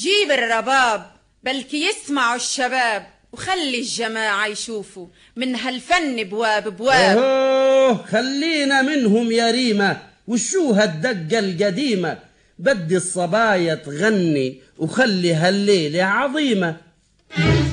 جيب الرباب بلكي يسمعوا الشباب، وخلي الجماعة يشوفوا من هالفن بواب بواب. خلينا منهم يا ريمة، وشو هالدقة القديمة، بدي الصبايا تغني وخلي هالليلة عظيمة.